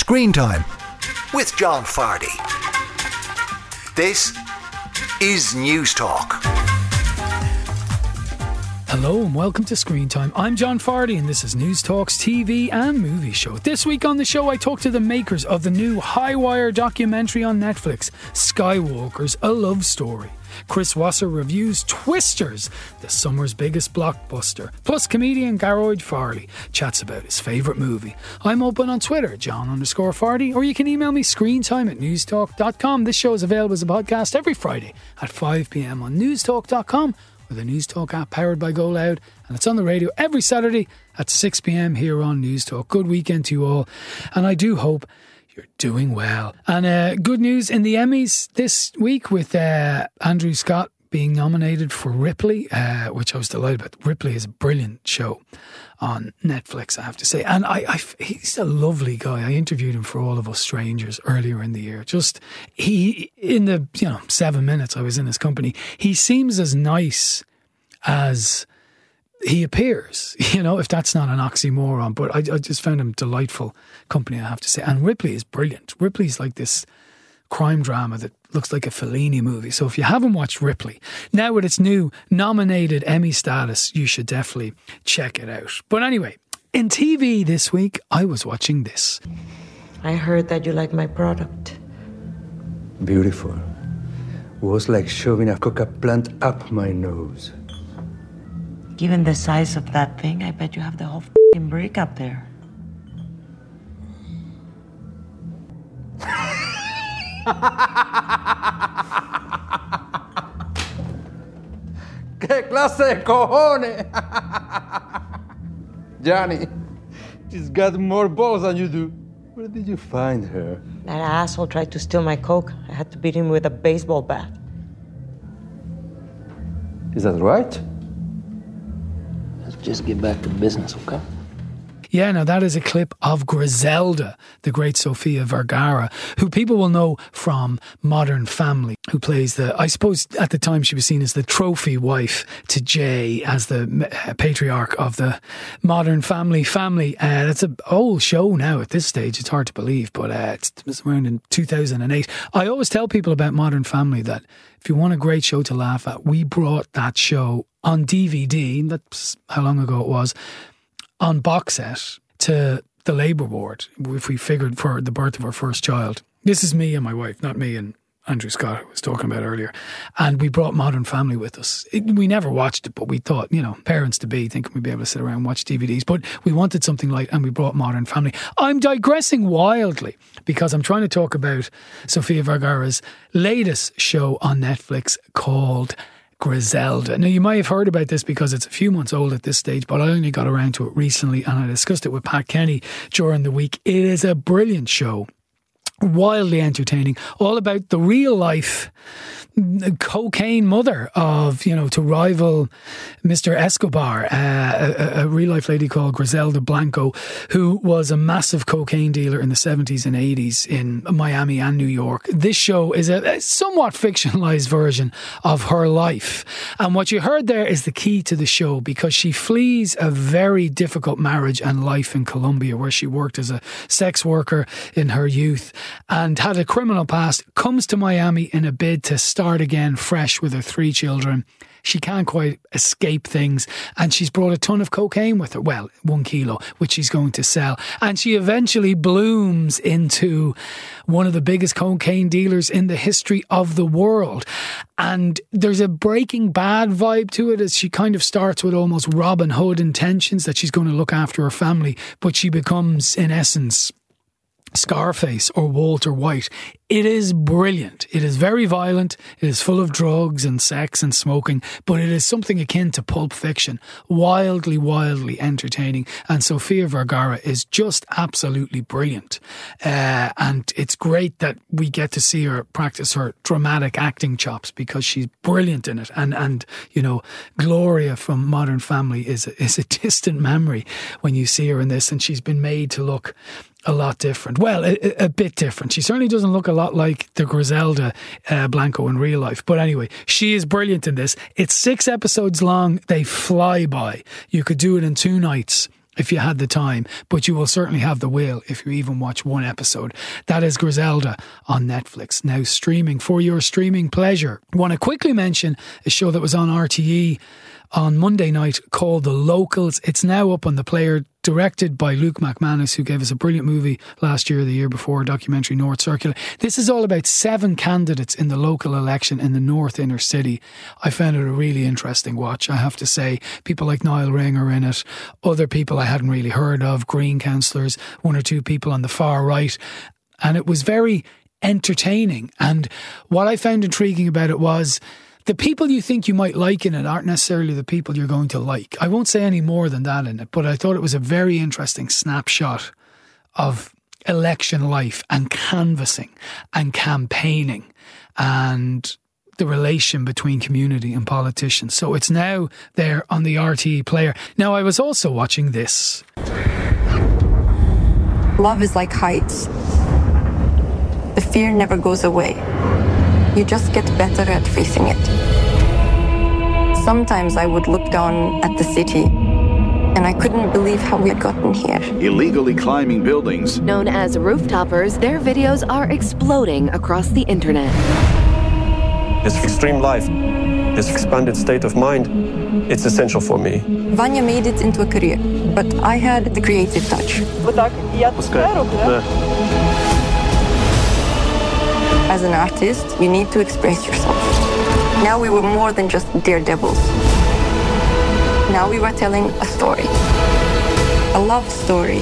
Screen Time with John Fardy. This is News Talk. Hello and welcome to Screen Time. I'm John Fardy and this is News Talk's TV and movie show. This week on the show I talk to the makers of the new Highwire documentary on Netflix, Skywalkers, A Love Story. Chris Wasser reviews Twisters, the summer's biggest blockbuster. Plus comedian Garoyd Farley chats about his favourite movie. I'm open on Twitter, John_Fardy, or you can email me screentime@newstalk.com. This show is available as a podcast every Friday at 5pm on newstalk.com. With the News Talk app powered by Go Loud, and it's on the radio every Saturday at 6pm here on News Talk. Good weekend to you all, and I do hope you're doing well. And good news in the Emmys this week with Andrew Scott being nominated for Ripley, which I was delighted about. Ripley is a brilliant show on Netflix, I have to say. And he's a lovely guy. I interviewed him for All of Us Strangers earlier in the year. In the 7 minutes I was in his company, he seems as nice as he appears, if that's not an oxymoron. But I just found him delightful company, I have to say. And Ripley is brilliant. Ripley's like this crime drama that looks like a Fellini movie. So if you haven't watched Ripley, now with its new nominated Emmy status, you should definitely check it out. But anyway, in TV this week, I was watching this. I heard that you like my product. Beautiful. Was like shoving a coca plant up my nose. Given the size of that thing, I bet you have the whole f***ing brick up there. ¿Qué clase de cojones? Johnny, she's got more balls than you do. Where did you find her? That asshole tried to steal my Coke. I had to beat him with a baseball bat. Is that right? Let's just get back to business, okay? Yeah, now that is a clip of Griselda, the great Sofia Vergara, who people will know from Modern Family, who plays I suppose at the time she was seen as the trophy wife to Jay, as the patriarch of the Modern Family. That's an old show now at this stage. It's hard to believe, but it was around in 2008. I always tell people about Modern Family that if you want a great show to laugh at, we brought that show on DVD, that's how long ago it was, on box set to the Labour Ward, if we figured for the birth of our first child. This is me and my wife, not me and Andrew Scott, who I was talking about earlier. And we brought Modern Family with us. We never watched it, but we thought, parents-to-be, thinking we'd be able to sit around and watch DVDs. But we wanted something light, and we brought Modern Family. I'm digressing wildly because I'm trying to talk about Sofia Vergara's latest show on Netflix called Griselda. Now, you might have heard about this because it's a few months old at this stage, but I only got around to it recently and I discussed it with Pat Kenny during the week. It is a brilliant show, wildly entertaining, all about the real life cocaine mother of, to rival Mr. Escobar, a real life lady called Griselda Blanco, who was a massive cocaine dealer in the 70s and 80s in Miami and New York. This show is a somewhat fictionalized version of her life. And what you heard there is the key to the show, because she flees a very difficult marriage and life in Colombia, where she worked as a sex worker in her youth and had a criminal past, comes to Miami in a bid to start again fresh with her 3 children. She can't quite escape things, and she's brought a ton of cocaine with her. Well, 1 kilo, which she's going to sell. And she eventually blooms into one of the biggest cocaine dealers in the history of the world. And there's a Breaking Bad vibe to it, as she kind of starts with almost Robin Hood intentions that she's going to look after her family, but she becomes, in essence, Scarface or Walter White. It is brilliant. It is very violent. It is full of drugs and sex and smoking, but it is something akin to Pulp Fiction. Wildly, wildly entertaining. And Sofia Vergara is just absolutely brilliant. And it's great that we get to see her practice her dramatic acting chops, because she's brilliant in it. And Gloria from Modern Family is a distant memory when you see her in this, and she's been made to look a lot different. Well, a bit different. She certainly doesn't look a lot like the Griselda Blanco in real life. But anyway, she is brilliant in this. It's 6 episodes long. They fly by. You could do it in 2 nights. if you had the time, but you will certainly have the will if you even watch one episode. That is Griselda on Netflix, now streaming for your streaming pleasure. I want to quickly mention a show that was on RTE on Monday night called The Locals. It's now up on the player, directed by Luke McManus, who gave us a brilliant movie last year, the year before, documentary North Circular. This is all about 7 candidates in the local election in the North Inner City. I found it a really interesting watch, I have to say. People like Niall Ring are in it, other people I hadn't really heard of, Green councillors, 1 or 2 people on the far right. And it was very entertaining. And what I found intriguing about it was the people you think you might like in it aren't necessarily the people you're going to like. I won't say any more than that in it, but I thought it was a very interesting snapshot of election life and canvassing and campaigning and the relation between community and politicians. So it's now there on the RTE player. Now, I was also watching this. Love is like heights. The fear never goes away. You just get better at facing it. Sometimes I would look down at the city and I couldn't believe how we had gotten here. Illegally climbing buildings. Known as rooftoppers, their videos are exploding across the internet. This extreme life, this expanded state of mind, it's essential for me. Vanya made it into a career, but I had the creative touch. As an artist, you need to express yourself. Now we were more than just daredevils. Now we were telling a story. A love story.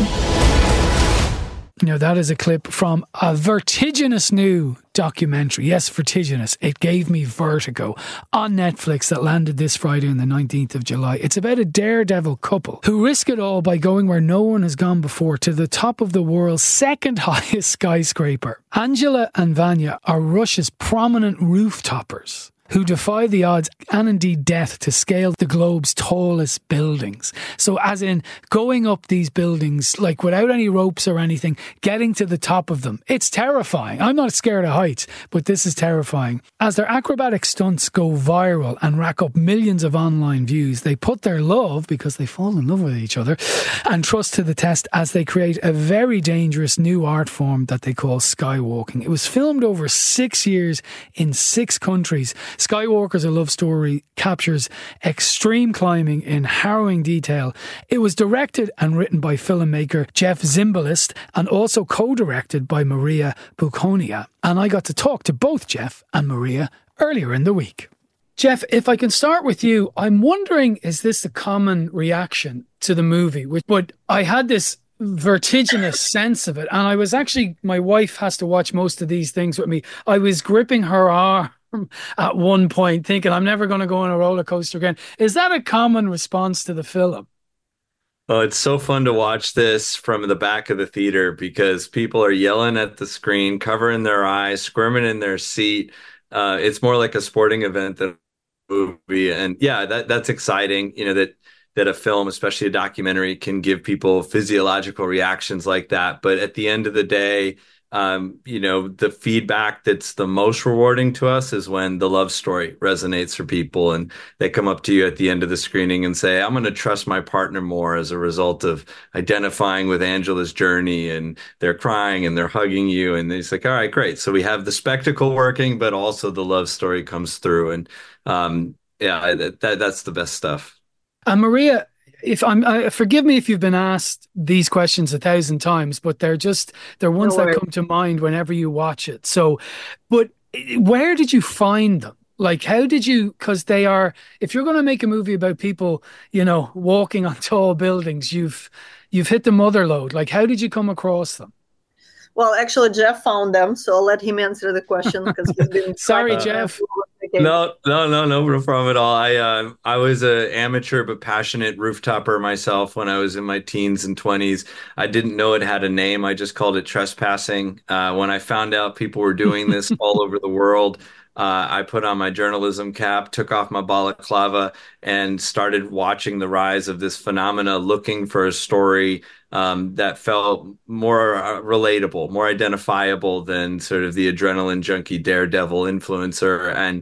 Now, that is a clip from a vertiginous new documentary. Yes, vertiginous. It gave me vertigo on Netflix that landed this Friday on the 19th of July. It's about a daredevil couple who risk it all by going where no one has gone before, to the top of the world's 2nd highest skyscraper. Angela and Vanya are Russia's prominent roof-toppers who defy the odds and indeed death to scale the globe's tallest buildings. So as in going up these buildings, like without any ropes or anything, getting to the top of them. It's terrifying. I'm not scared of heights, but this is terrifying. As their acrobatic stunts go viral and rack up millions of online views, they put their love, because they fall in love with each other, and trust to the test as they create a very dangerous new art form that they call skywalking. It was filmed over 6 years in 6 countries. Skywalker's A Love Story captures extreme climbing in harrowing detail. It was directed and written by filmmaker Jeff Zimbalist and also co-directed by Maria Bukonia. And I got to talk to both Jeff and Maria earlier in the week. Jeff, if I can start with you, I'm wondering, is this a common reaction to the movie? But I had this vertiginous sense of it, and I was actually, my wife has to watch most of these things with me. I was gripping her arm at one point thinking I'm never going to go on a roller coaster again. Is that a common response to the film? Oh, it's so fun to watch this from the back of the theater because people are yelling at the screen, covering their eyes, squirming in their seat. It's more like a sporting event than a movie. And yeah, that's exciting, that a film, especially a documentary, can give people physiological reactions like that. But at the end of the day, the feedback that's the most rewarding to us is when the love story resonates for people and they come up to you at the end of the screening and say, I'm going to trust my partner more as a result of identifying with Angela's journey, and they're crying and they're hugging you. And it's like, all right, great. So we have the spectacle working, but also the love story comes through. And that's the best stuff. Maria, forgive me if you've been asked these questions 1,000 times, but they're ones that come to mind whenever you watch it. So, but where did you find them? Like, how did you, because they are, if you're going to make a movie about people, walking on tall buildings, you've hit the mother lode. Like, how did you come across them? Well, actually, Jeff found them, so I'll let him answer the question because he's been sorry, Jeff. No problem at all. I was an amateur but passionate rooftopper myself when I was in my teens and 20s. I didn't know it had a name. I just called it trespassing. When I found out people were doing this all over the world, I put on my journalism cap, took off my balaclava, and started watching the rise of this phenomena, looking for a story that felt more relatable, more identifiable than sort of the adrenaline junkie daredevil influencer, and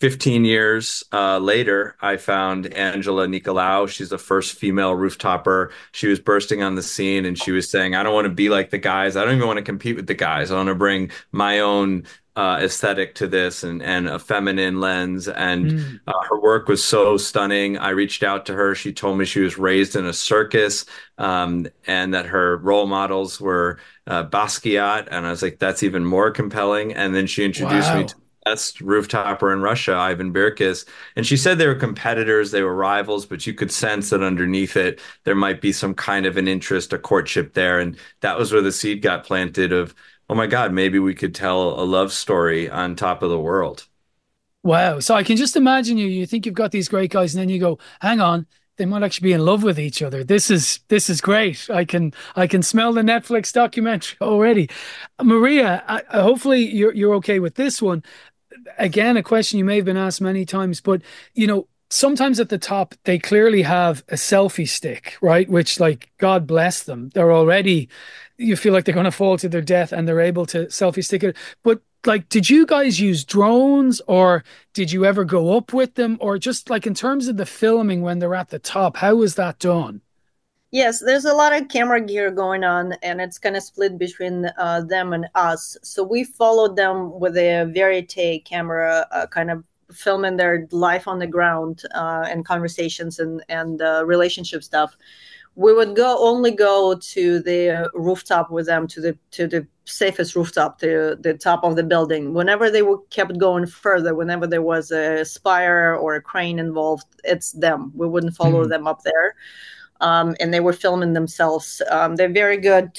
15 years later, I found Angela Nicolau. She's the first female rooftopper. She was bursting on the scene and she was saying, I don't want to be like the guys. I don't even want to compete with the guys. I want to bring my own aesthetic to this and a feminine lens. And her work was so stunning. I reached out to her. She told me she was raised in a circus and that her role models were Basquiat. And I was like, that's even more compelling. And then she introduced me to best rooftopper in Russia, Ivan Birkis. And she said they were competitors, they were rivals, but you could sense that underneath it, there might be some kind of an interest, a courtship there. And that was where the seed got planted of, oh my God, maybe we could tell a love story on top of the world. Wow. So I can just imagine you think you've got these great guys and then you go, hang on, they might actually be in love with each other. This is great. I can smell the Netflix documentary already. Maria, hopefully you're okay with this one. Again, a question you may have been asked many times, but sometimes at the top they clearly have a selfie stick, right? Which, like, God bless them. They're already, you feel like they're going to fall to their death and they're able to selfie stick it. But like, did you guys use drones or did you ever go up with them, or just like in terms of the filming when they're at the top, how was that done? Yes, there's a lot of camera gear going on, and it's kind of split between them and us. So we followed them with a Verite camera, kind of filming their life on the ground and conversations and relationship stuff. We would only go to the rooftop with them, to the safest rooftop, to the top of the building. Whenever they kept going further, whenever there was a spire or a crane involved, it's them. We wouldn't follow them up there. And they were filming themselves. They're very good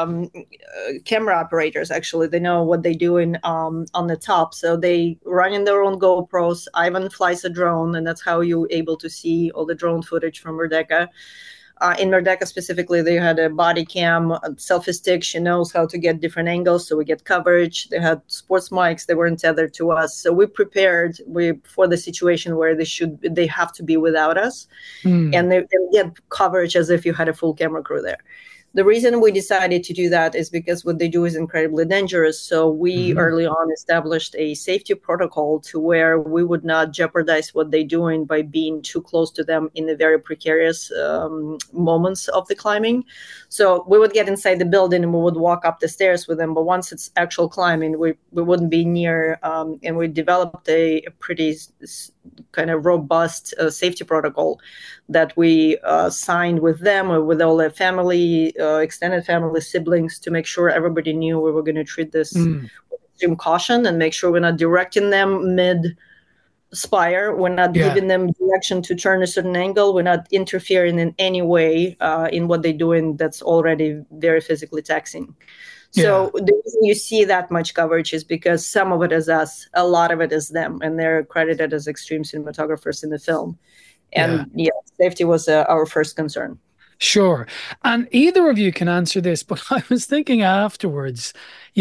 camera operators, actually. They know what they're doing on the top. So they run in their own GoPros. Ivan flies a drone, and that's how you're able to see all the drone footage from Merdeka. In Merdeka specifically, they had a body cam, a selfie stick. She knows how to get different angles, so we get coverage. They had sports mics. They weren't tethered to us. So we prepared for the situation where they have to be without us. And they get coverage as if you had a full camera crew there. The reason we decided to do that is because what they do is incredibly dangerous. So we early on established a safety protocol to where we would not jeopardize what they're doing by being too close to them in the very precarious moments of the climbing. So we would get inside the building and we would walk up the stairs with them. But once it's actual climbing, we wouldn't be near. And we developed a pretty kind of robust safety protocol that we signed with them or with all their family, extended family, siblings, to make sure everybody knew we were going to treat this with extreme caution and make sure we're not directing them mid-spire. We're not giving them direction to turn a certain angle. We're not interfering in any way in what they're doing that's already very physically taxing. So the reason you see that much coverage is because some of it is us, a lot of it is them, and they're credited as extreme cinematographers in the film. And safety was our first concern. Sure. And either of you can answer this, but I was thinking afterwards,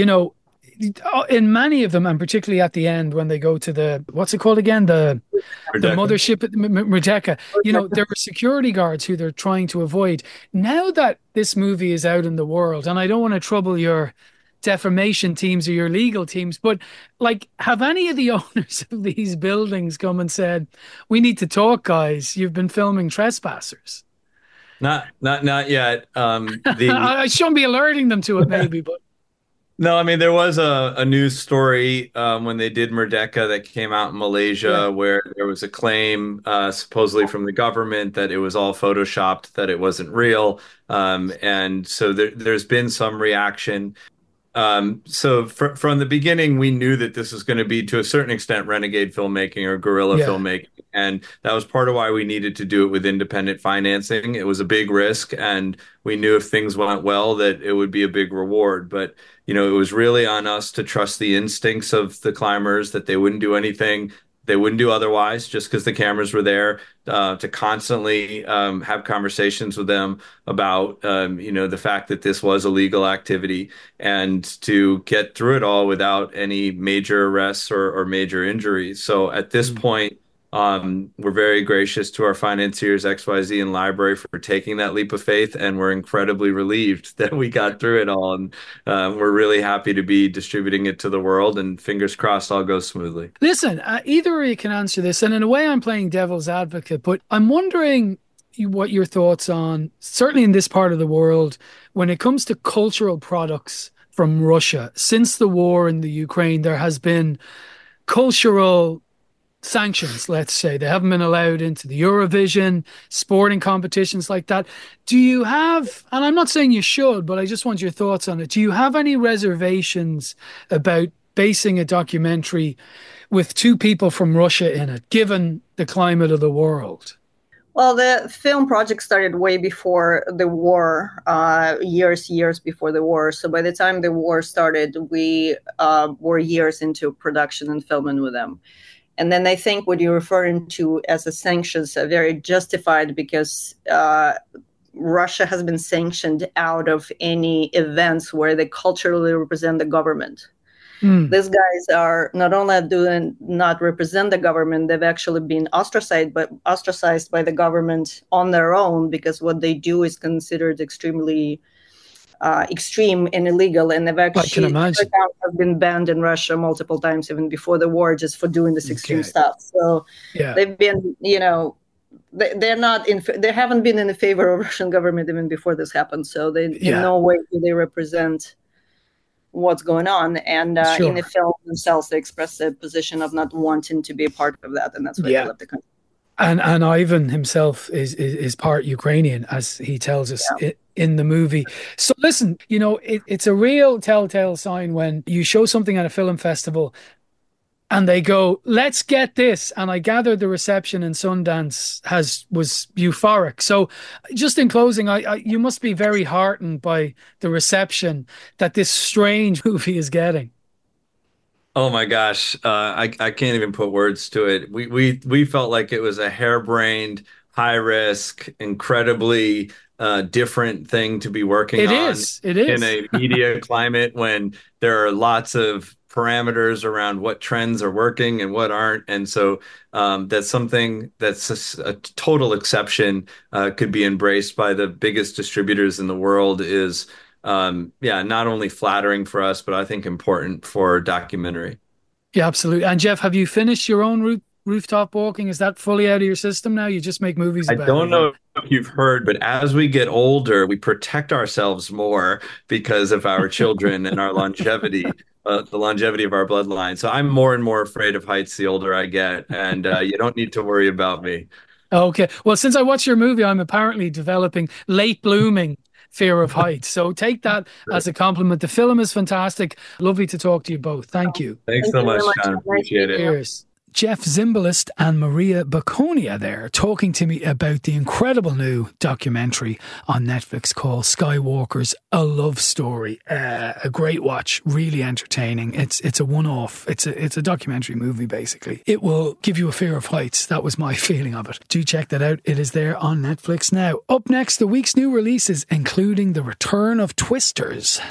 in many of them, and particularly at the end when they go to what's it called again? The mothership at Merdeka, there were security guards who they're trying to avoid. Now that this movie is out in the world, and I don't want to trouble your defamation teams or your legal teams, but like, have any of the owners of these buildings come and said, we need to talk, guys, you've been filming trespassers? Not yet. I shouldn't be alerting them to it, maybe, but no, I mean, there was a news story when they did Merdeka that came out in Malaysia where there was a claim supposedly from the government that it was all photoshopped, that it wasn't real. And so there's been some reaction. So from the beginning, we knew that this was going to be, to a certain extent, renegade filmmaking or guerrilla filmmaking. And that was part of why we needed to do it with independent financing. It was a big risk, and we knew if things went well that it would be a big reward. But, it was really on us to trust the instincts of the climbers, that they wouldn't do anything they wouldn't do otherwise just because the cameras were there, to constantly have conversations with them about, the fact that this was a legal activity, and to get through it all without any major arrests or major injuries. So at this point, We're very gracious to our financiers, XYZ and Library, for taking that leap of faith, and we're incredibly relieved that we got through it all. And we're really happy to be distributing it to the world, and fingers crossed all goes smoothly. Listen, either of you can answer this, and in a way I'm playing devil's advocate, but I'm wondering what your thoughts on, certainly in this part of the world, when it comes to cultural products from Russia. Since the war in the Ukraine, there has been cultural sanctions, let's say. They haven't been allowed into the Eurovision, sporting competitions like that. Do you have, and I'm not saying you should, but I just want your thoughts on it. Do you have any reservations about basing a documentary with two people from Russia in it, given the climate of the world? Well, the film project started way before the war, years before the war. So by the time the war started, we were years into production and filming with them. And then I think what you're referring to as the sanctions are very justified, because Russia has been sanctioned out of any events where they culturally represent the government. These guys are not only not represent the government, they've actually been ostracized by the government on their own, because what they do is considered extremely extreme and illegal. And they've actually have been banned in Russia multiple times, even before the war, just for doing this extreme stuff. So they've been, they're not they haven't been in the favor of Russian government even before this happened. So they in no way do they represent what's going on. And in the film themselves, they express the position of not wanting to be a part of that, and that's why they left the country. And Ivan himself is part Ukrainian, as he tells us in the movie. So listen, it's a real telltale sign when you show something at a film festival and they go, let's get this. And I gather the reception in Sundance was euphoric. So just in closing, you must be very heartened by the reception that this strange movie is getting. Oh my gosh, I can't even put words to it. We felt like it was a harebrained, high risk, incredibly different thing to be working on. It is in a media climate when there are lots of parameters around what trends are working and what aren't. And so that's something that's a total exception, could be embraced by the biggest distributors in the world, is not only flattering for us, but I think important for documentary. Yeah, absolutely. And Jeff, have you finished your own rooftop walking? Is that fully out of your system now? You just make movies about it? I don't know if you've heard, but as we get older, we protect ourselves more because of our children and our longevity, the longevity of our bloodline. So I'm more and more afraid of heights the older I get, and you don't need to worry about me. Okay. Well, since I watched your movie, I'm apparently developing late blooming fear of heights. So take that as a compliment. The film is fantastic. Lovely to talk to you both. Thank you. Thanks so much, John. Appreciate it. Cheers. Jeff Zimbalist and Maria Baconia there talking to me about the incredible new documentary on Netflix called Skywalkers, A Love Story. A great watch, really entertaining. It's a one-off. It's a documentary movie, basically. It will give you a fear of heights. That was my feeling of it. Do check that out. It is there on Netflix now. Up next, the week's new releases, including the return of Twisters.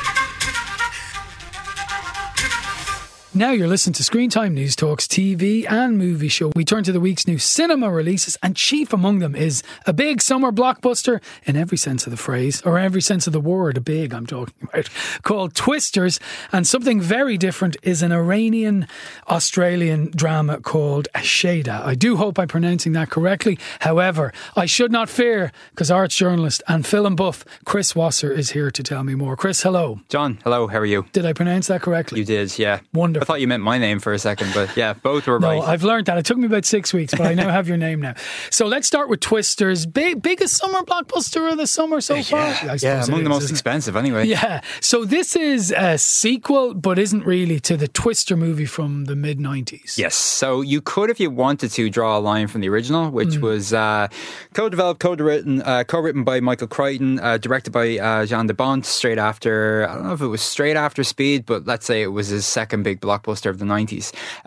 Now you're listening to Screen Time News Talk's TV and movie show. We turn to the week's new cinema releases, and chief among them is a big summer blockbuster in every sense of the phrase, or every sense of the word, a big I'm talking about, called Twisters. And something very different is an Iranian-Australian drama called Asheda. I do hope I'm pronouncing that correctly. However, I should not fear, because arts journalist and film buff Chris Wasser is here to tell me more. Chris, hello. John, hello, how are you? Did I pronounce that correctly? You did, yeah. Wonderful. I thought you meant my name for a second, but yeah, both were right. No, I've learned that. It took me about 6 weeks, but I now have your name now. So let's start with Twisters. Biggest summer blockbuster of the summer so far? Yeah, among the most expensive anyway. Yeah. So this is a sequel, but isn't really, to the Twister movie from the mid-90s. Yes. So you could, if you wanted to, draw a line from the original, which was co-developed, co-written by Michael Crichton, directed by Jean de Bont, straight after, I don't know if it was straight after Speed, but let's say it was his second big blockbuster blockbuster of the 90s.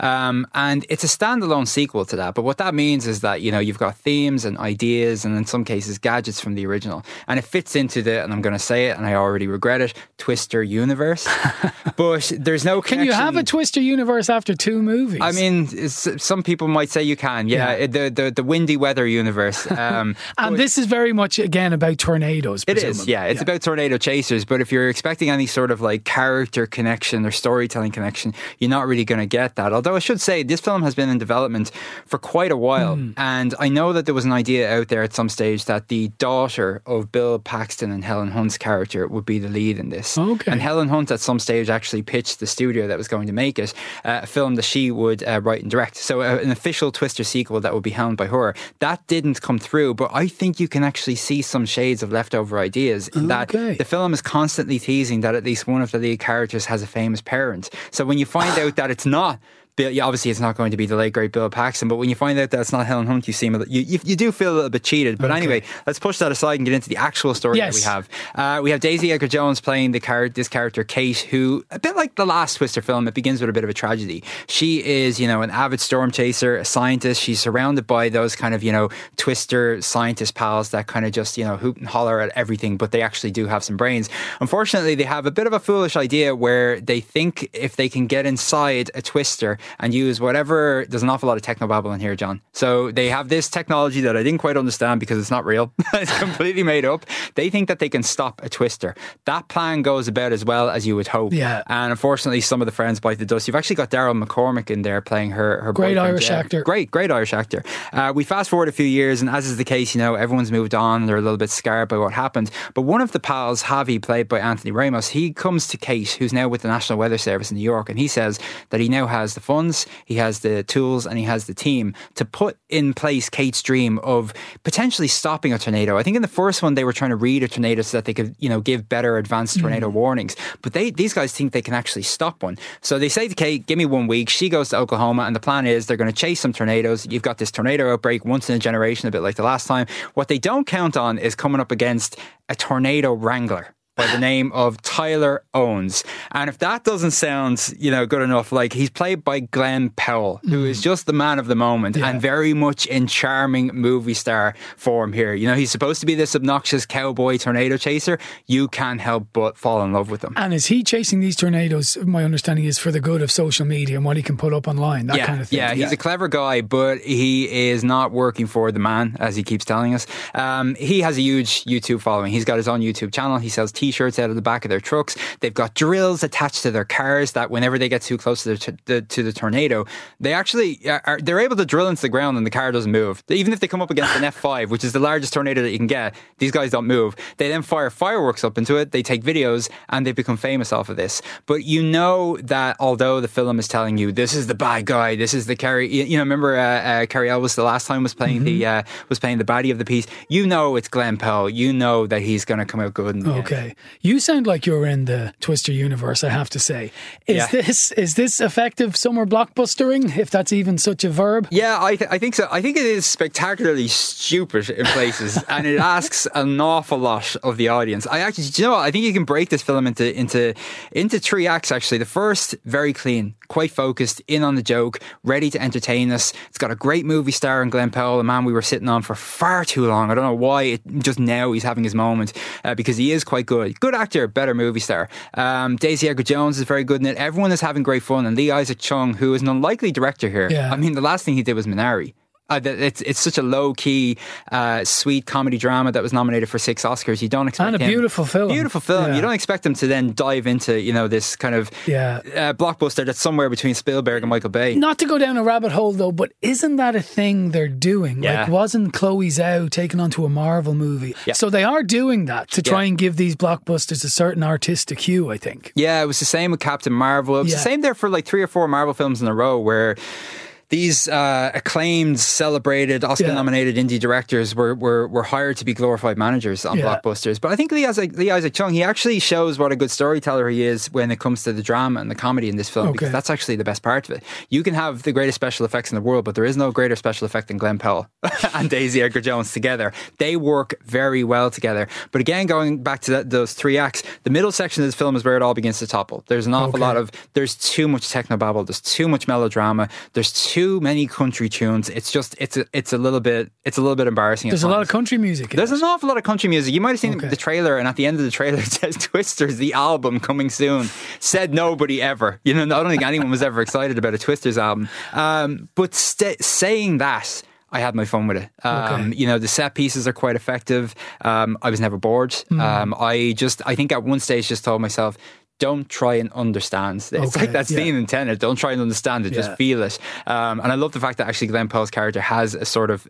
And it's a standalone sequel to that. But what that means is that, you know, you've got themes and ideas and in some cases gadgets from the original. And it fits into the, and I'm going to say it and I already regret it, Twister universe. But there's no connection. Can you have a Twister universe after 2 movies? I mean, some people might say you can. Yeah. The windy weather universe. And this is very much, again, about tornadoes. It is, yeah. It's about tornado chasers. But if you're expecting any sort of like character connection or storytelling connection, you're not really going to get that. Although I should say, this film has been in development for quite a while. And I know that there was an idea out there at some stage that the daughter of Bill Paxton and Helen Hunt's character would be the lead in this. Okay. And Helen Hunt at some stage actually pitched the studio that was going to make it a film that she would write and direct. So an official Twister sequel that would be helmed by her. That didn't come through, but I think you can actually see some shades of leftover ideas in that the film is constantly teasing that at least one of the lead characters has a famous parent. So when you find out that it's not obviously it's not going to be the late great Bill Paxton, but when you find out that it's not Helen Hunt, you do feel a little bit cheated. But anyway, let's push that aside and get into the actual story that we have. We have Daisy Edgar Jones playing this character Kate, who, a bit like the last Twister film, it begins with a bit of a tragedy. She is, you know, an avid storm chaser, a scientist. She's surrounded by those kind of, you know, Twister scientist pals that kind of just, you know, hoot and holler at everything, but they actually do have some brains. Unfortunately, they have a bit of a foolish idea where they think if they can get inside a Twister and use whatever, there's an awful lot of technobabble in here, John. So they have this technology that I didn't quite understand because it's not real. It's completely made up. They think that they can stop a Twister. That plan goes about as well as you would hope. Yeah. And unfortunately, some of the friends bite the dust. You've actually got Daryl McCormick in there playing her great Irish actor. Great Irish actor. We fast forward a few years, and as is the case, you know, everyone's moved on and they're a little bit scarred by what happened. But one of the pals, Javi, played by Anthony Ramos, he comes to Kate, who's now with the National Weather Service in New York, and he says that he now has the funds, he has the tools, and he has the team to put in place Kate's dream of potentially stopping a tornado. I think in the first one they were trying to read a tornado so that they could, you know, give better advanced tornado warnings. But these guys think they can actually stop one. So they say to Kate, give me 1 week. She goes to Oklahoma, and the plan is they're going to chase some tornadoes. You've got this tornado outbreak once in a generation, a bit like the last time. What they don't count on is coming up against a tornado wrangler by the name of Tyler Owens. And if that doesn't sound, you know, good enough, like, he's played by Glenn Powell, who is just the man of the moment and very much in charming movie star form here. You know, he's supposed to be this obnoxious cowboy tornado chaser. You can't help but fall in love with him. And is he chasing these tornadoes, my understanding is, for the good of social media and what he can put up online, that kind of thing? Yeah, he's a clever guy, but he is not working for the man, as he keeps telling us. He has a huge YouTube following. He's got his own YouTube channel. He sells T-shirts out of the back of their trucks. They've got drills attached to their cars that whenever they get too close to the tornado, they actually they're able to drill into the ground and the car doesn't move. Even if they come up against an F5, which is the largest tornado that you can get, these guys don't move. They then fire fireworks up into it. They take videos and they become famous off of this. But you know that although the film is telling you this is the bad guy, this is the Cary, you know, remember Cary Elwes the last time was playing the baddie of the piece. You know it's Glenn Powell. You know that he's going to come out good in the end. You sound like you're in the Twister universe, I have to say. Is this effective summer blockbustering, if that's even such a verb? Yeah, I think so. I think it is spectacularly stupid in places, and it asks an awful lot of the audience. I think you can break this film into 3 acts, actually. The first, very clean, quite focused, in on the joke, ready to entertain us. It's got a great movie star in Glenn Powell, a man we were sitting on for far too long. I don't know why just now he's having his moment, because he is quite good. Good actor, better movie star. Daisy Edgar Jones is very good in it. Everyone is having great fun. And Lee Isaac Chung, who is an unlikely director here. Yeah. I mean, the last thing he did was Minari. It's such a low-key, sweet comedy drama that was nominated for 6 Oscars. You don't expect and a beautiful film. Beautiful film. Yeah. You don't expect him to then dive into, you know, this kind of blockbuster that's somewhere between Spielberg and Michael Bay. Not to go down a rabbit hole though, but isn't that a thing they're doing? Yeah. Like, wasn't Chloe Zhao taken onto a Marvel movie? Yeah. So they are doing that to try and give these blockbusters a certain artistic hue, I think. Yeah, it was the same with Captain Marvel. It was the same there for like 3 or 4 Marvel films in a row where these acclaimed, celebrated, Oscar-nominated indie directors were hired to be glorified managers on blockbusters. But I think Lee Isaac Chung, he actually shows what a good storyteller he is when it comes to the drama and the comedy in this film, because that's actually the best part of it. You can have the greatest special effects in the world, but there is no greater special effect than Glenn Powell and Daisy Edgar-Jones together. They work very well together. But again, going back to those 3 acts, the middle section of this film is where it all begins to topple. There's an awful lot of, there's too much technobabble, there's too much melodrama, there's too many country tunes. It's just, it's a little bit embarrassing. There's a lot of country music. There's an awful lot of country music. You might have seen the trailer, and at the end of the trailer it says Twisters, the album coming soon. Said nobody ever. You know, I don't think anyone was ever excited about a Twisters album. But saying that, I had my fun with it. You know, the set pieces are quite effective. I was never bored. I think at one stage just told myself, don't try and understand. It's like that scene in Tenet. Don't try and understand it. Just feel it. And I love the fact that actually Glenn Powell's character has a sort of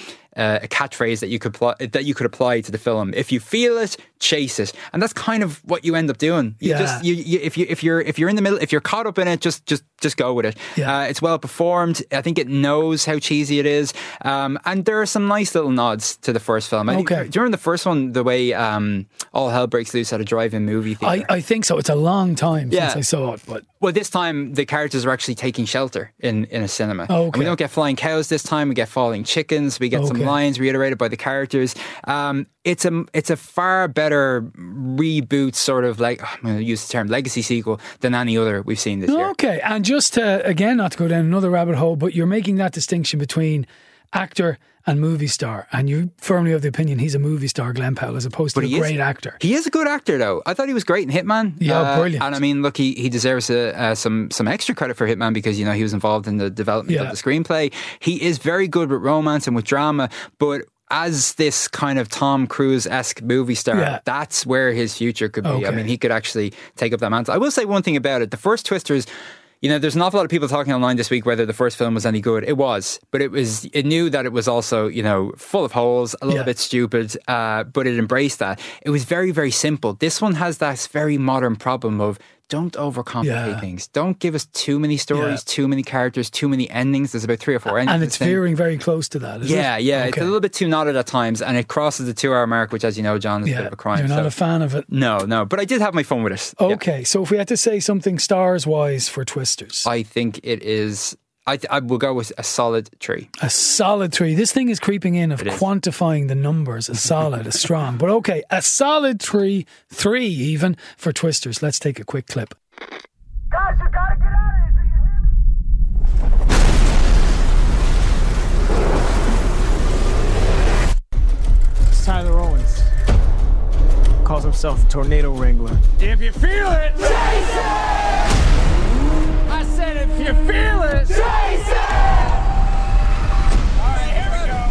a catchphrase that you could apply to the film. If you feel it, chase it, and that's kind of what you end up doing. If you're in the middle, if you're caught up in it, just go with it. It's well performed. I think it knows how cheesy it is, and there are some nice little nods to the first film. During the first one, the way all hell breaks loose at a drive-in movie theater. I think so. It's a long time since I saw it, but this time the characters are actually taking shelter in a cinema. And we don't get flying cows this time. We get falling chickens. We get some lines reiterated by the characters. It's a far better reboot, sort of like, I'm going to use the term legacy sequel, than any other we've seen this year. Okay, and just to, again, not to go down another rabbit hole, but you're making that distinction between actor and movie star, and you firmly have the opinion he's a movie star, Glenn Powell, as opposed to a great actor. He is a good actor, though. I thought he was great in Hitman. Brilliant. And I mean, look, he deserves some extra credit for Hitman, because, you know, he was involved in the development of the screenplay. He is very good with romance and with drama, but as this kind of Tom Cruise-esque movie star, that's where his future could be. I mean, he could actually take up that mantle. I will say one thing about it. The first Twisters, you know, there's an awful lot of people talking online this week whether the first film was any good. It was, but it knew that it was also, you know, full of holes, a little bit stupid, but it embraced that. It was very, very simple. This one has that very modern problem of, don't overcomplicate things. Don't give us too many stories, too many characters, too many endings. There's about 3 or 4 endings. And it's veering very close to that, isn't it? Yeah. It's a little bit too knotted at times, and it crosses the 2-hour mark, which, as you know, John, is a bit of a crime. You're not a fan of it? No. But I did have my fun with it. Okay, so if we had to say something stars-wise for Twisters. I think it is... I will go with a solid 3. A solid 3. This thing is creeping in of quantifying the numbers. A solid, a strong. But okay, a solid 3 even for Twisters. Let's take a quick clip. Guys, you gotta get out of here. Do you hear me? It's Tyler Owens. Calls himself the Tornado Wrangler. If you feel it, chase it! I said if you feel it, chase it! All right, here we go.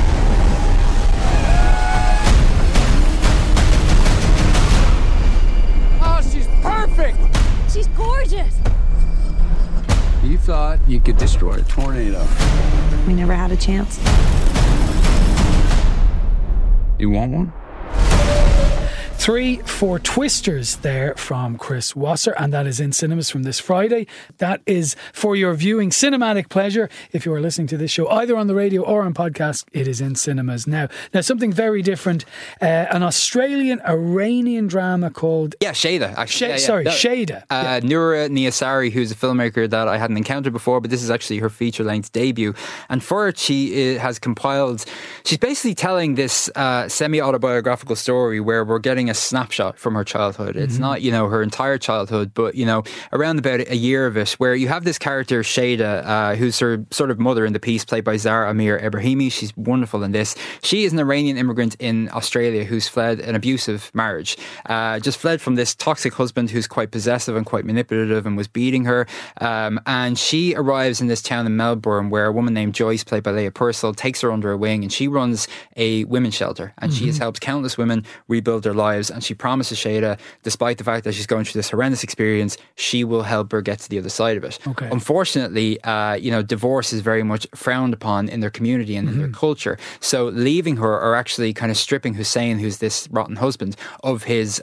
Oh, she's perfect! She's gorgeous! You thought you could destroy a tornado. We never had a chance. You want one? 3 for Twisters there from Chris Wasser, and that is in cinemas from this Friday. That is for your viewing cinematic pleasure. If you are listening to this show either on the radio or on podcast, it is in cinemas now. Now, something very different, an Australian-Iranian drama called... Shada, actually. Shada. Noura Niasari, who's a filmmaker that I hadn't encountered before, but this is actually her feature-length debut. And for it, she has compiled... She's basically telling this semi-autobiographical story where we're getting a snapshot from her childhood. It's not, you know, her entire childhood, but, you know, around about a year of it, where you have this character, Shada, who's her sort of mother in the piece, played by Zara Amir Ebrahimi. She's wonderful in this. She is an Iranian immigrant in Australia who's fled an abusive marriage. Just fled from this toxic husband who's quite possessive and quite manipulative and was beating her. And she arrives in this town in Melbourne where a woman named Joyce, played by Leah Purcell, takes her under her wing, and she runs a women's shelter, and she has helped countless women rebuild their lives. moves, and she promises Shada, despite the fact that she's going through this horrendous experience, she will help her get to the other side of it. Okay. Unfortunately, divorce is very much frowned upon in their community and in their culture. So leaving her, or actually kind of stripping Hussein, who's this rotten husband, of his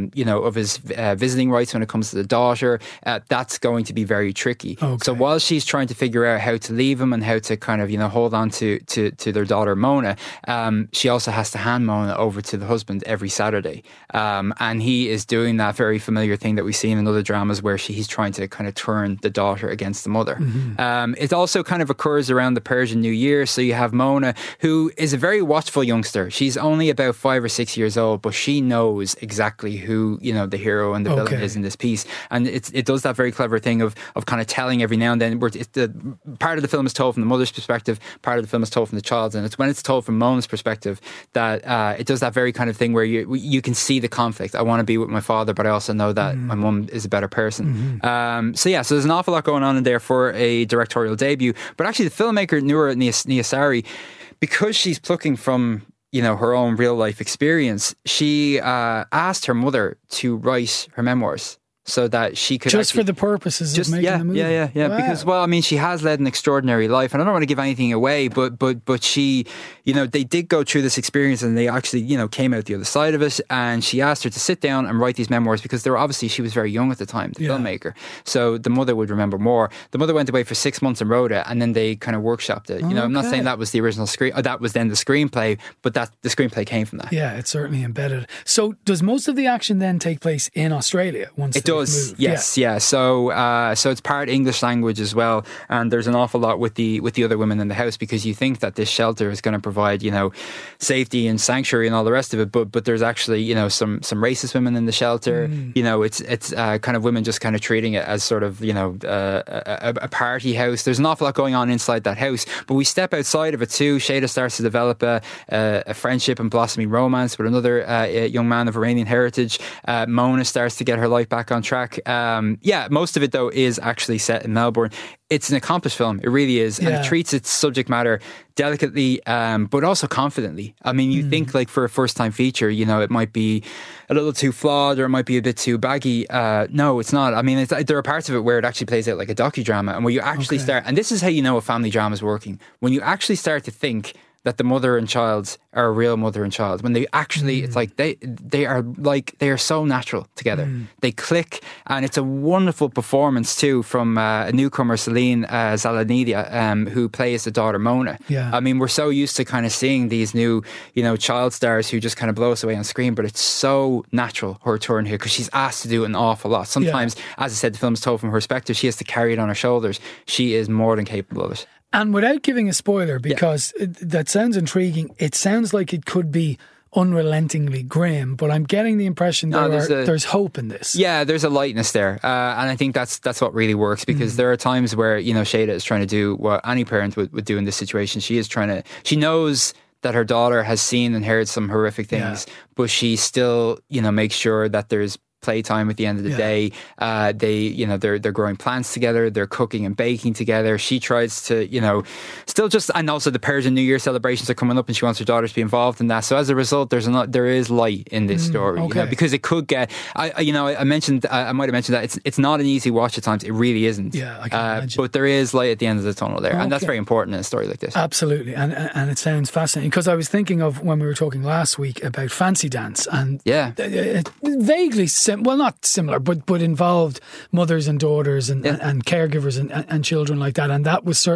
visiting rights when it comes to the daughter, that's going to be very tricky. Okay. So while she's trying to figure out how to leave him and how to kind of hold on to their daughter Mona, she also has to hand Mona over to the husband every Saturday, and he is doing that very familiar thing that we've seen in other dramas where he's trying to kind of turn the daughter against the mother. It also kind of occurs around the Persian New Year. So you have Mona, who is a very watchful youngster. She's only about 5 or 6 years old, but she knows exactly who the hero and the villain is in this piece, and it does that very clever thing of kind of telling every now and then. Part of the film is told from the mother's perspective, part of the film is told from the child's, and it's when it's told from Mona's perspective that it does that very kind of thing where you can see the conflict. I want to be with my father, but I also know that my mum is a better person. So there's an awful lot going on in there for a directorial debut. But actually, the filmmaker Noura Niasari, because she's plucking from her own real life experience, she asked her mother to write her memoirs, so that she could just for the purposes of making the movie. Yeah. Wow. Because she has led an extraordinary life, and I don't want to give anything away, but she, they did go through this experience, and they actually, came out the other side of it. And she asked her to sit down and write these memoirs because she was very young at the time, the filmmaker. So the mother would remember more. The mother went away for 6 months and wrote it, and then they kind of workshopped it. I'm not saying that was the original that was then the screenplay, but the screenplay came from that. Yeah, it's certainly embedded. So does most of the action then take place in Australia once it does? Yes. So it's part English language as well, and there's an awful lot with the other women in the house, because you think that this shelter is going to provide safety and sanctuary and all the rest of it, but there's actually some racist women in the shelter. It's kind of women just kind of treating it as sort of a party house. There's an awful lot going on inside that house, but we step outside of it too. Shada starts to develop a friendship and blossoming romance with another young man of Iranian heritage. Mona starts to get her life back on track. Most of it though is actually set in Melbourne. It's an accomplished film, it really is, and it treats its subject matter delicately, but also confidently. I mean, you think like for a first time feature, it might be a little too flawed, or it might be a bit too baggy. No, it's not. I mean, there are parts of it where it actually plays out like a docudrama, and where you actually start, and this is how you know a family drama is working, when you actually start to think that the mother and child are a real mother and child, when they actually, it's like they are so natural together. They click, and it's a wonderful performance too from a newcomer, Celine Zalanidia, who plays the daughter Mona. I mean, we're so used to kind of seeing these new, child stars who just kind of blow us away on screen, but it's so natural, her turn here, because she's asked to do an awful lot. Sometimes, as I said, the film's told from her perspective, she has to carry it on her shoulders. She is more than capable of it. And without giving a spoiler, because that sounds intriguing, it sounds like it could be unrelentingly grim, but I'm getting the impression there's hope in this. Yeah, there's a lightness there, and I think that's what really works, because there are times where Shada is trying to do what any parent would do in this situation. She knows that her daughter has seen and heard some horrific things, but she still makes sure that there's playtime at the end of the day. They're growing plants together, they're cooking and baking together. She tries to still just, and also the Persian New Year celebrations are coming up, and she wants her daughter to be involved in that. So as a result, there is light in this story, because it could get, I might have mentioned that it's not an easy watch at times. It really isn't. I can imagine. But there is light at the end of the tunnel there, and that's very important in a story like this. Absolutely, and it sounds fascinating, because I was thinking of when we were talking last week about Fancy Dance, and vaguely well, not similar, but involved mothers and daughters and caregivers and children like that. And that was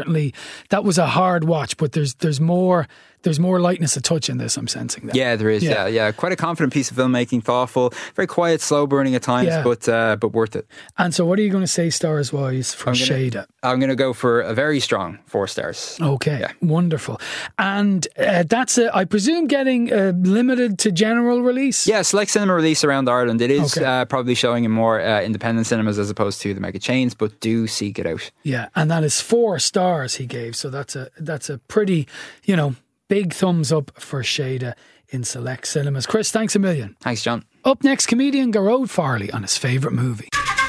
a hard watch, but there's more lightness, a touch in this, I'm sensing that. Yeah, there is. Yeah. Quite a confident piece of filmmaking, thoughtful, very quiet, slow burning at times, but worth it. And so what are you going to say stars wise for Shada? I'm going to go for a very strong 4 stars. Okay, wonderful. And that's, I presume, getting limited to general release? Yeah, select cinema release around Ireland. It is probably showing in more independent cinemas as opposed to the mega chains, but do seek it out. Yeah, and that is 4 stars he gave, so that's a pretty, big thumbs up for Shada in select cinemas. Chris, thanks a million. Thanks, John. Up next, comedian Gearóid Farley on his favourite movie.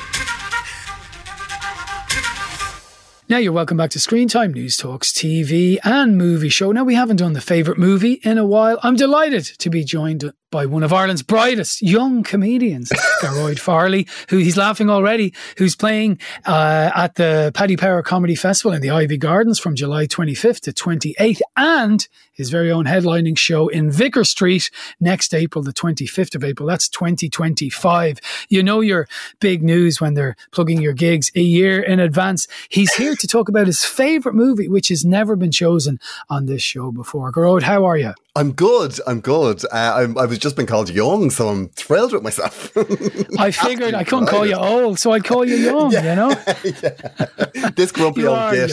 Now you're welcome back to Screen Time, News Talk's TV and movie show. Now, we haven't done the favourite movie in a while. I'm delighted to be joined by one of Ireland's brightest young comedians, Gearóid Farley, who he's laughing already, who's playing at the Paddy Power Comedy Festival in the Ivy Gardens from July 25th to 28th, and his very own headlining show in Vicar Street next April, the 25th of April. That's 2025. You know your big news when they're plugging your gigs a year in advance. He's here to talk about his favourite movie, which has never been chosen on this show before. Gearóid, how are you? I'm good. I was just been called young, so I'm thrilled with myself. I figured I couldn't call you old, so I'd call you young, you know? This grumpy old git.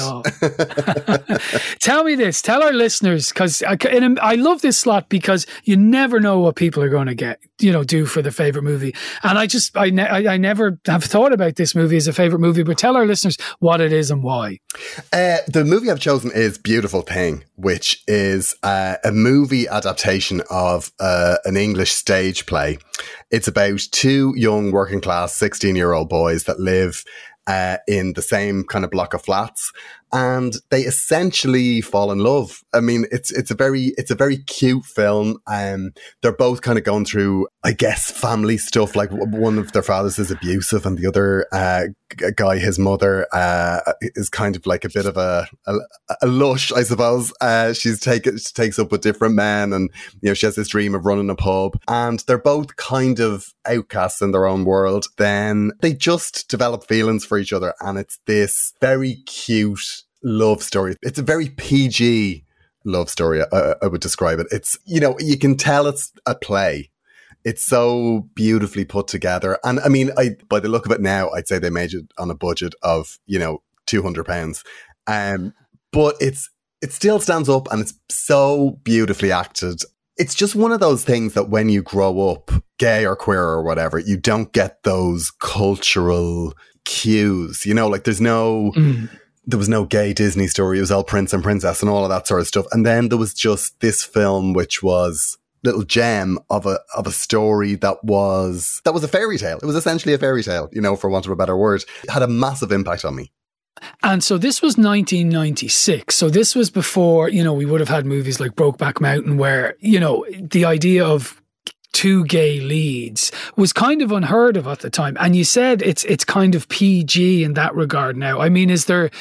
Tell me this, tell our listeners, because I love this slot because you never know what people are going to get, do for the favourite movie. And I never have thought about this movie as a favourite movie, but tell our listeners what it is and why. The movie I've chosen is Beautiful Thing, which is a movie adaptation of an English stage play. It's about two young working class 16-year-old boys that live in the same kind of block of flats, and they essentially fall in love. I mean, it's a very cute film. They're both kind of going through, I guess, family stuff. Like one of their fathers is abusive, and the other guy, his mother, is kind of like a bit of a lush, I suppose. She takes up with different men, and she has this dream of running a pub. And they're both kind of outcasts in their own world. Then they just develop feelings for each other, and it's this very cute love story. It's a very PG love story, I would describe it. It's, you can tell it's a play. It's so beautifully put together. And I mean, by the look of it now, I'd say they made it on a budget of, £200. But it still stands up, and it's so beautifully acted. It's just one of those things that when you grow up, gay or queer or whatever, you don't get those cultural cues, like there was no gay Disney story. It was all Prince and Princess and all of that sort of stuff. And then there was just this film, which was a little gem of a story that was a fairy tale. It was essentially a fairy tale, for want of a better word. It had a massive impact on me. And so this was 1996. So this was before, we would have had movies like Brokeback Mountain where, the idea of two gay leads was kind of unheard of at the time. And you said it's kind of PG in that regard now. I mean, is the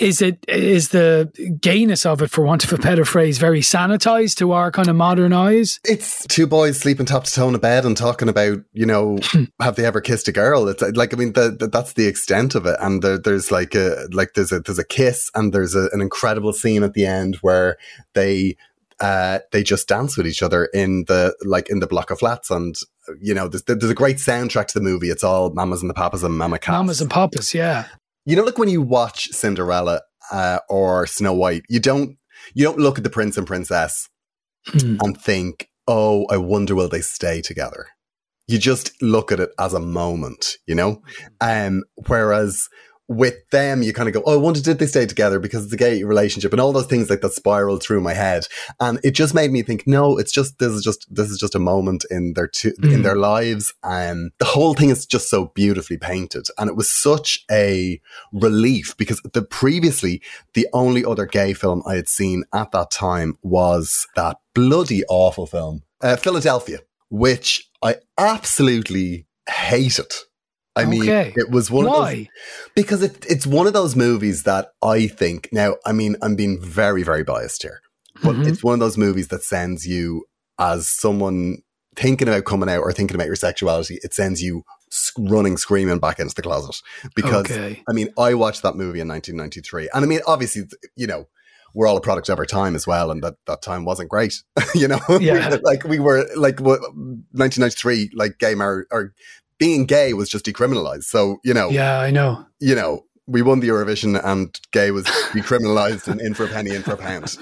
gayness of it, for want of a better phrase, very sanitized to our kind of modern eyes? It's two boys sleeping top to toe in a bed and talking about, have they ever kissed a girl? It's like, I mean, that's the extent of it. And there's there's a kiss, and there's an incredible scene at the end where they just dance with each other in the block of flats, and there's a great soundtrack to the movie. It's all Mamas and the Papas and Mama Cats. Mamas and Papas, yeah. Like when you watch Cinderella or Snow White, you don't look at the prince and princess and think, oh, I wonder will they stay together. You just look at it as a moment, whereas with them, you kind of go, oh, I wonder, did they stay together because it's a gay relationship, and all those things like that spiraled through my head. And it just made me think, no, it's just, this is just a moment in in their lives. And the whole thing is just so beautifully painted. And it was such a relief because previously the only other gay film I had seen at that time was that bloody awful film, Philadelphia, which I absolutely hated. I mean, it was one of those, because it's one of those movies that I think, now, I mean, I'm being very, very biased here, but it's one of those movies that sends you, as someone thinking about coming out or thinking about your sexuality, it sends you running, screaming back into the closet. Because, I mean, I watched that movie in 1993. And I mean, obviously, we're all a product of our time as well, and that time wasn't great. Yeah. we were 1993, like gay marriage or being gay was just decriminalized. So, yeah, I know, we won the Eurovision and gay was decriminalized and in for a penny, in for a pound,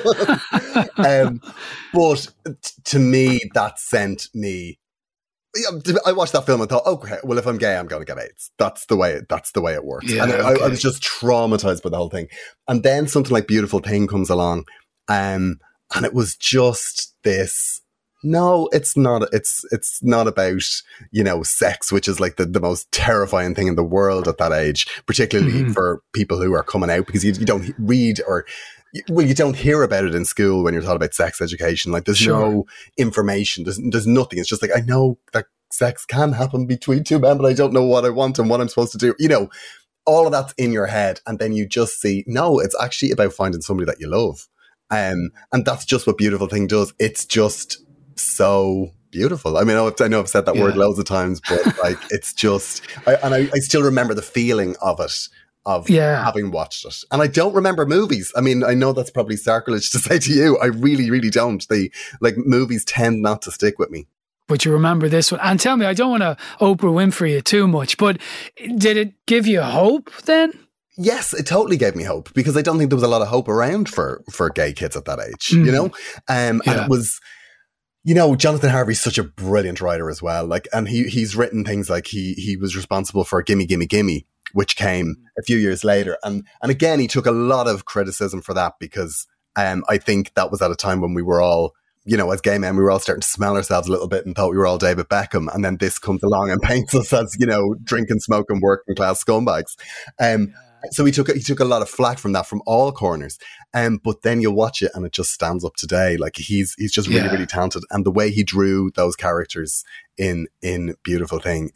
but to me, that sent me, I watched that film and thought, okay, well, if I'm gay, I'm going to get AIDS. That's the way it works. Yeah, and I was just traumatized by the whole thing. And then something like Beautiful Thing comes along, and it was just this, no, it's not. It's not about, sex, which is like the most terrifying thing in the world at that age, particularly for people who are coming out, because you don't read or well, you don't hear about it in school when you're taught about sex education. Like there's no information. There's nothing. It's just like, I know that sex can happen between two men, but I don't know what I want and what I'm supposed to do. You know, all of that's in your head. And then you just see, no, it's actually about finding somebody that you love. And that's just what Beautiful Thing does. It's just so beautiful. I mean, I know I've said that word loads of times, but like, it's just, I still remember the feeling of it. Having watched it. And I don't remember movies. I mean, I know that's probably sacrilege to say to you. I really, really don't. Movies tend not to stick with me. But you remember this one. And tell me, I don't want to Oprah Winfrey you too much, but did it give you hope then? Yes, it totally gave me hope, because I don't think there was a lot of hope around for gay kids at that age, you know? And it was, you know, Jonathan Harvey's such a brilliant writer as well. Like, and he's written things like he was responsible for Gimme, Gimme, Gimme, which came a few years later. And again, he took a lot of criticism for that, because I think that was at a time when we were all, you know, as gay men, we were all starting to smell ourselves a little bit and thought we were all David Beckham. And then this comes along and paints us as, you know, drinking, smoking, working class scumbags. So he took a lot of flack from that, from all corners. But then you watch it and it just stands up today. Like he's just really, really talented. And the way he drew those characters in Beautiful Thing,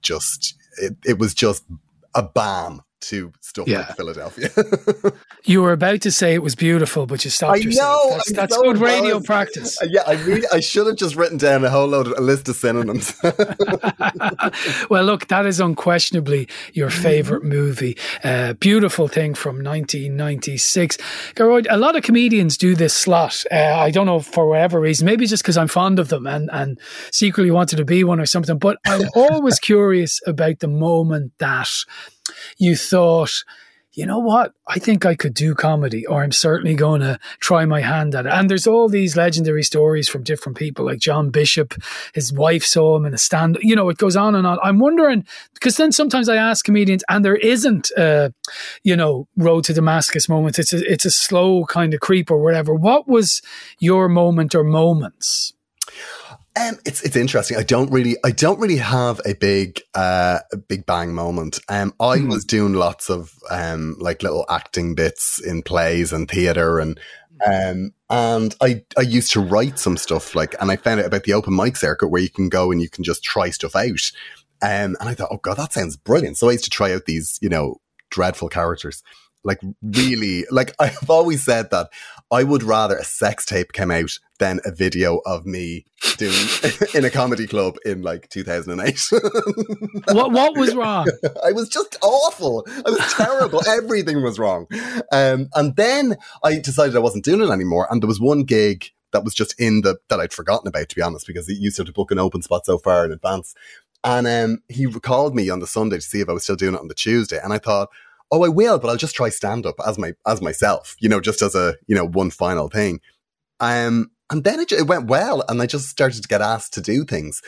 it was just a balm to stuff like Philadelphia. You were about to say it was beautiful, but you stopped yourself. That's so good radio practice. I should have just written down a list of synonyms. Well, look, that is unquestionably your favourite movie. Beautiful Thing from 1996. Gearóid, a lot of comedians do this slot. I don't know, for whatever reason, maybe just because I'm fond of them and secretly wanted to be one or something, but I'm always curious about the moment that you thought, you know what, I think I could do comedy, or I'm certainly going to try my hand at it. And there's all these legendary stories from different people, like John Bishop, his wife saw him in a stand, you know, it goes on and on. I'm wondering, because then sometimes I ask comedians and there isn't you know, road to Damascus moment. It's a slow kind of creep or whatever. What was your moment or moments? It's interesting. I don't really have a big bang moment. I was doing lots of like little acting bits in plays and theatre, and I used to write some stuff, like, and I found out about the open mic circuit where you can go and you can just try stuff out. And I thought, oh God, that sounds brilliant. So I used to try out these, you know, dreadful characters. Like, really, like, I've always said that I would rather a sex tape came out than a video of me doing in a comedy club in like 2008. What was wrong? I was just awful. I was terrible. Everything was wrong. And then I decided I wasn't doing it anymore. And there was one gig that was just that I'd forgotten about, to be honest, because it used to have to book an open spot so far in advance. And he called me on the Sunday to see if I was still doing it on the Tuesday. And I thought, oh, I will, but I'll just try stand-up as myself, you know, just as a, you know, one final thing. And then it went well, and I just started to get asked to do things.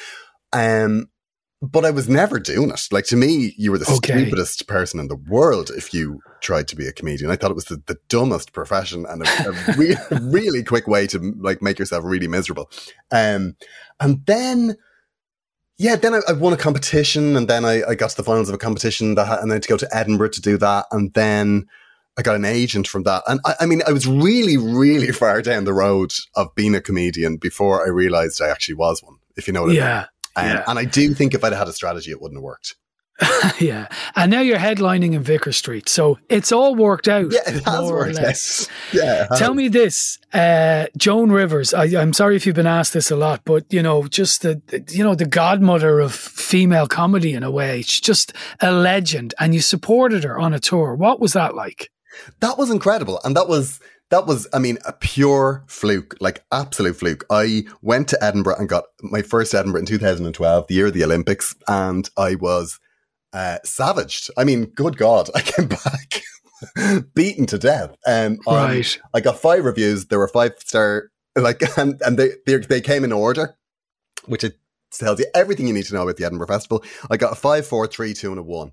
But I was never doing it. Like, to me, you were the stupidest person in the world if you tried to be a comedian. I thought it was the dumbest profession and a really quick way to like make yourself really miserable. And then... yeah, then I won a competition, and then I got to the finals of a competition, and I had to go to Edinburgh to do that. And then I got an agent from that. And I mean, I was really, really far down the road of being a comedian before I realised I actually was one, if you know what I mean. And I do think if I'd had a strategy, it wouldn't have worked. Yeah. And now you're headlining in Vicar Street. So it's all worked out. Yeah, it has worked out. Yeah. Tell me this, Joan Rivers, I'm sorry if you've been asked this a lot, but, you know, just the godmother of female comedy in a way. She's just a legend, and you supported her on a tour. What was that like? That was incredible. And that was, I mean, a pure fluke, like absolute fluke. I went to Edinburgh and got my first Edinburgh in 2012, the year of the Olympics, and I was savaged. I mean, good God, I came back beaten to death. Right. I got 5 reviews. There were 5-star, like, and they came in order, which it tells you everything you need to know about the Edinburgh Festival. I got a 5, 4, 3, 2, and a 1.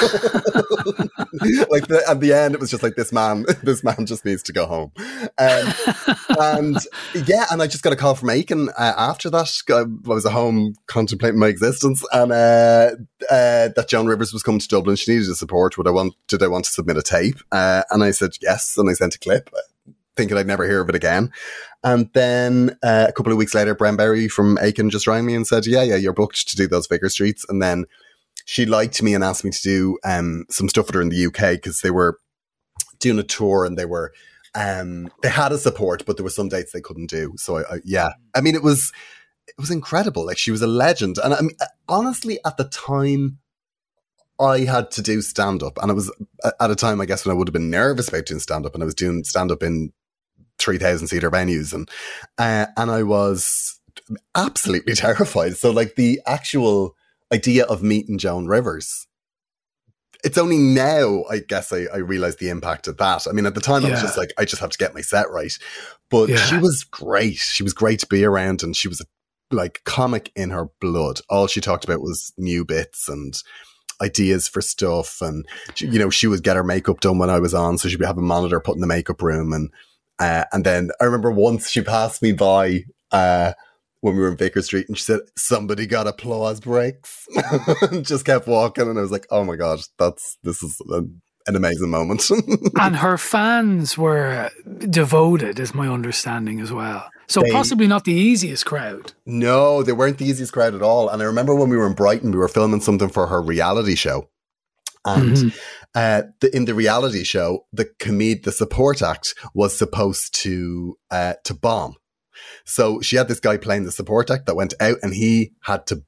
Like, at the end, it was just like, this man just needs to go home. And I just got a call from Aiken after that. I was at home contemplating my existence, and that Joan Rivers was coming to Dublin. She needed the support. Did I want to submit a tape? And I said yes, and I sent a clip. thinking I'd never hear of it again. And then a couple of weeks later, Bren Berry from Aiken just rang me and said, yeah, you're booked to do those Vicar Streets. And then she liked me and asked me to do some stuff with her in the UK because they were doing a tour and they were they had a support, but there were some dates they couldn't do. So I mean, it was incredible. Like, she was a legend. And I mean, honestly, at the time, I had to do stand-up, and it was at a time, I guess, when I would have been nervous about doing stand-up, and I was doing stand-up in 3,000-seater venues, and I was absolutely terrified. So, like, the actual idea of meeting Joan Rivers, it's only now, I guess, I realised the impact of that. I mean, at the time, I was just like, I just have to get my set right. But she was great. She was great to be around, and she was like comic in her blood. All she talked about was new bits and ideas for stuff. And, she would get her makeup done when I was on, so she'd have a monitor put in the makeup room. And then I remember once she passed me by when we were in Vicar Street, and she said, somebody got applause breaks, and just kept walking. And I was like, oh my God, this is an amazing moment. And her fans were devoted, is my understanding as well. So possibly not the easiest crowd. No, they weren't the easiest crowd at all. And I remember when we were in Brighton, we were filming something for her reality show. And in the reality show, the support act was supposed to bomb. So she had this guy playing the support act that went out, and he had to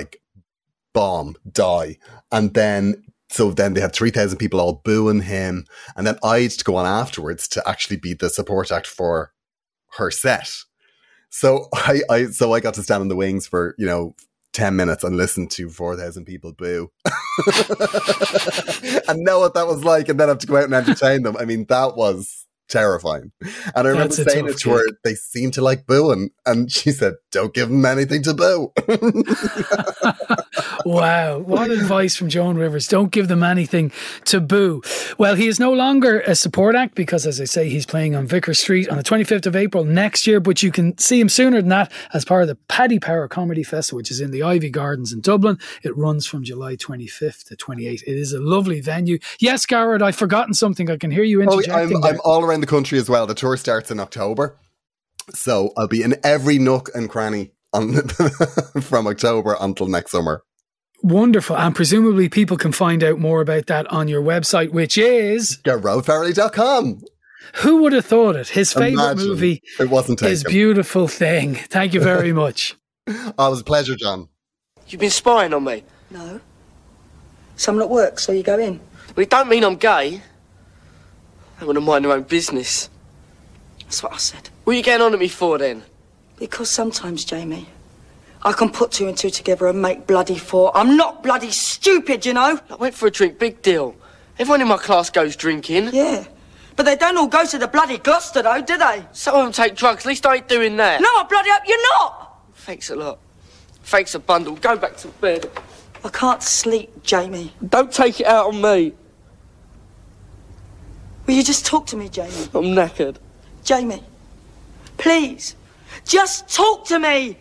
die. And then they had 3,000 people all booing him. And then I had to go on afterwards to actually be the support act for her set. So I got to stand in the wings for, 10 minutes and listen to 4,000 people boo and know what that was like, and then have to go out and entertain them. I mean, that was terrifying. And I remember saying it to her, they seem to like booing, and she said, don't give them anything to boo. Wow, what advice from Joan Rivers. Don't give them anything to boo. Well, he is no longer a support act because, as I say, he's playing on Vicar Street on the 25th of April next year, but you can see him sooner than that as part of the Paddy Power Comedy Festival, which is in the Ivy Gardens in Dublin. It runs from July 25th to 28th. It is a lovely venue. Yes, Garrett, I've forgotten something. I can hear you interjecting. I'm all around the country as well. The tour starts in October, so I'll be in every nook and cranny from October until next summer. Wonderful. And presumably people can find out more about that on your website, which is GarroadFarley.com. Who would have thought it? His favourite movie is Beautiful Thing. Thank you very much. It was a pleasure, John. You've been spying on me? No. Someone at work, so you go in. Well, it don't mean I'm gay. They want to mind their own business. That's what I said. What are you getting on at me for, then? Because sometimes, Jamie, I can put two and two together and make bloody four. I'm not bloody stupid, you know? I went for a drink, big deal. Everyone in my class goes drinking. Yeah, but they don't all go to the bloody Gloucester, though, do they? Some of them take drugs. At least I ain't doing that. No, I bloody hope you're not. Thanks a lot. Thanks a bundle. Go back to bed. I can't sleep, Jamie. Don't take it out on me. Will you just talk to me, Jamie? I'm knackered. Jamie, please, just talk to me.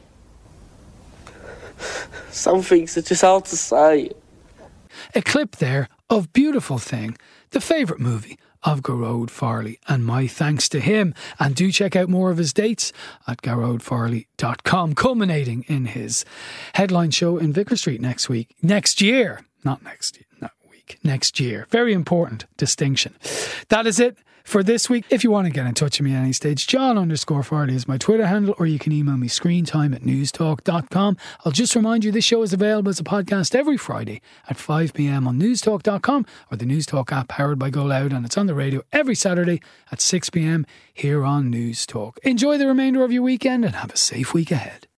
Some things are just hard to say. A clip there of Beautiful Thing, the favourite movie of Gearóid Farrelly, and my thanks to him. And do check out more of his dates at GarroadFarley.com, culminating in his headline show in Vicar Street next year. Very important distinction. That is it for this week. If you want to get in touch with me at any stage, John_Farley is my Twitter handle, or you can email me screentime@newstalk.com. I'll just remind you, this show is available as a podcast every Friday at 5 p.m. on newstalk.com or the Newstalk app powered by Go Loud, and it's on the radio every Saturday at 6 p.m. here on Newstalk. Enjoy the remainder of your weekend and have a safe week ahead.